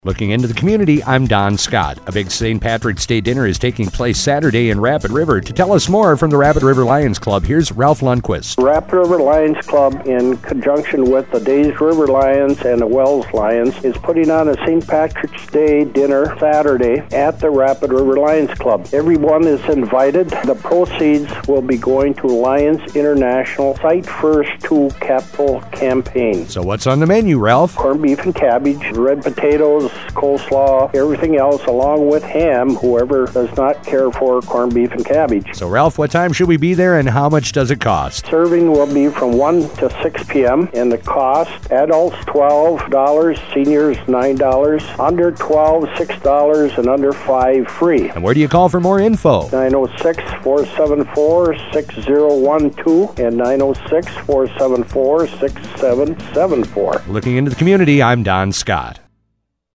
Looking into the community, I'm Don Scott. A big St. Patrick's Day dinner is taking place Saturday in Rapid River. To tell us more from the Rapid River Lions Club, here's Ralph Lundquist. Rapid River Lions Club, in conjunction with the Days River Lions and the Wells Lions, is putting on a St. Patrick's Day dinner Saturday at the Rapid River Lions Club. Everyone is invited. The proceeds will be going to Lions International Sight First to Capital Campaign. So what's on the menu, Ralph? Corned beef and cabbage, red potatoes, coleslaw, everything else, along with ham, whoever does not care for corned beef and cabbage. So, Ralph, what time should we be there and how much does it cost? Serving will be from 1 to 6 p.m. and the cost, adults $12, seniors $9, under 12 $6, and under 5 free. And where do you call for more info? 906-474-6012 and 906-474-6774. Looking into the community, I'm Don Scott.